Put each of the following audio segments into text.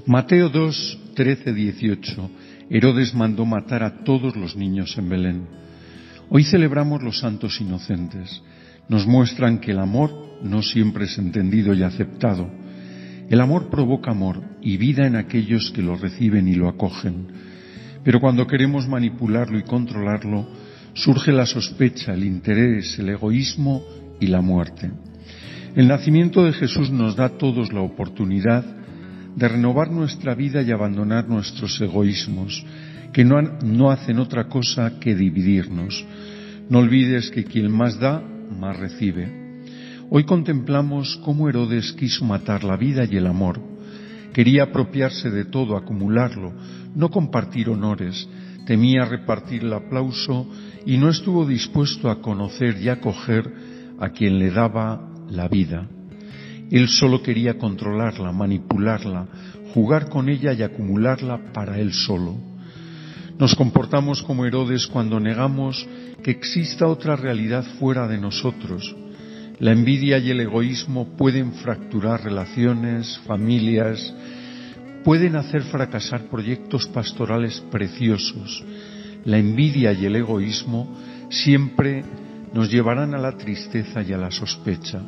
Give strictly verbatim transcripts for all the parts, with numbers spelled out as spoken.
Mateo dos, trece, dieciocho. Herodes mandó matar a todos los niños en Belén. Hoy celebramos los santos inocentes. Nos muestran que el amor no siempre es entendido y aceptado. El amor provoca amor y vida en aquellos que lo reciben y lo acogen. Pero cuando queremos manipularlo y controlarlo, surge la sospecha, el interés, el egoísmo y la muerte. El nacimiento de Jesús nos da a todos la oportunidad de renovar nuestra vida y abandonar nuestros egoísmos, que no, han, no hacen otra cosa que dividirnos. No olvides que quien más da, más recibe. Hoy contemplamos cómo Herodes quiso matar la vida y el amor. Quería apropiarse de todo, acumularlo, no compartir honores, temía repartir el aplauso y no estuvo dispuesto a conocer y acoger a quien le daba la vida. Él solo quería controlarla, manipularla, jugar con ella y acumularla para él solo. Nos comportamos como Herodes cuando negamos que exista otra realidad fuera de nosotros. La envidia y el egoísmo pueden fracturar relaciones, familias, pueden hacer fracasar proyectos pastorales preciosos. La envidia y el egoísmo siempre nos llevarán a la tristeza y a la sospecha.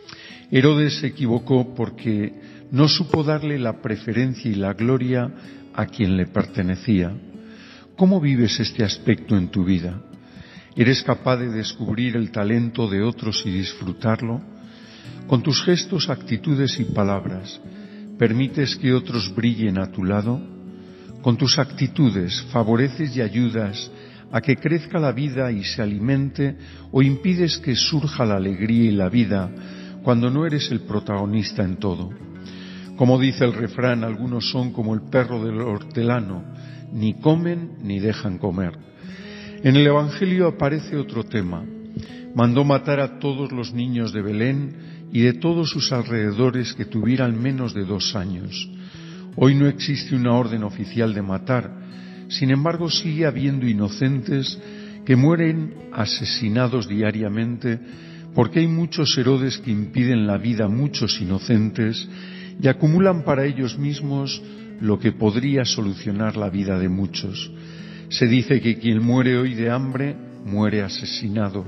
Herodes se equivocó porque no supo darle la preferencia y la gloria a quien le pertenecía. ¿Cómo vives este aspecto en tu vida? ¿Eres capaz de descubrir el talento de otros y disfrutarlo? Con tus gestos, actitudes y palabras, ¿permites que otros brillen a tu lado? Con tus actitudes, ¿favoreces y ayudas a que crezca la vida y se alimente o impides que surja la alegría y la vida cuando no eres el protagonista en todo? Como dice el refrán, algunos son como el perro del hortelano, ni comen ni dejan comer. En el Evangelio aparece otro tema. Mandó matar a todos los niños de Belén y de todos sus alrededores que tuvieran menos de dos años. Hoy no existe una orden oficial de matar, sin embargo sigue habiendo inocentes que mueren asesinados diariamente porque hay muchos Herodes que impiden la vida a muchos inocentes y acumulan para ellos mismos lo que podría solucionar la vida de muchos. Se dice que quien muere hoy de hambre, muere asesinado.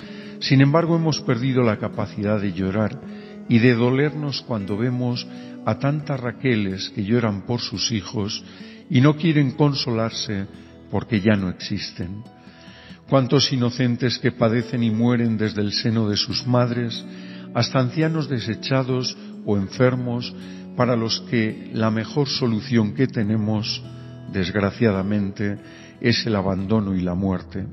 Sin embargo, hemos perdido la capacidad de llorar y de dolernos cuando vemos a tantas Raqueles que lloran por sus hijos y no quieren consolarse porque ya no existen. Cuántos inocentes que padecen y mueren desde el seno de sus madres, hasta ancianos desechados o enfermos, para los que la mejor solución que tenemos, desgraciadamente, es el abandono y la muerte.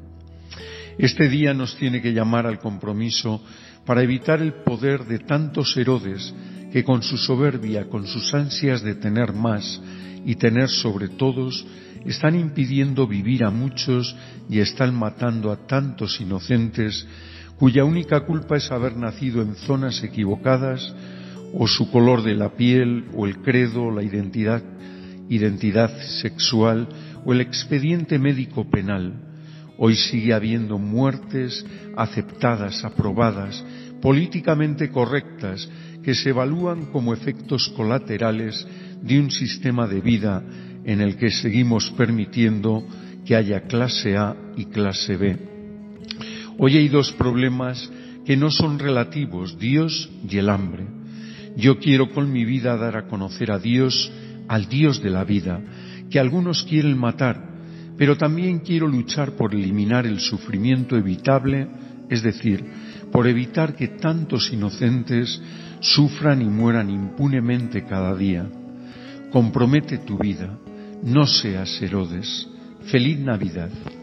Este día nos tiene que llamar al compromiso para evitar el poder de tantos Herodes que con su soberbia, con sus ansias de tener más y tener sobre todos, están impidiendo vivir a muchos y están matando a tantos inocentes cuya única culpa es haber nacido en zonas equivocadas o su color de la piel o el credo, la identidad, identidad sexual o el expediente médico penal. Hoy sigue habiendo muertes aceptadas, aprobadas, políticamente correctas, que se evalúan como efectos colaterales de un sistema de vida en el que seguimos permitiendo que haya clase A y clase B. Hoy hay dos problemas que no son relativos, Dios y el hambre. Yo quiero con mi vida dar a conocer a Dios, al Dios de la vida, que algunos quieren matar, pero también quiero luchar por eliminar el sufrimiento evitable, es decir, por evitar que tantos inocentes sufran y mueran impunemente cada día. Compromete tu vida, no seas Herodes. Feliz Navidad.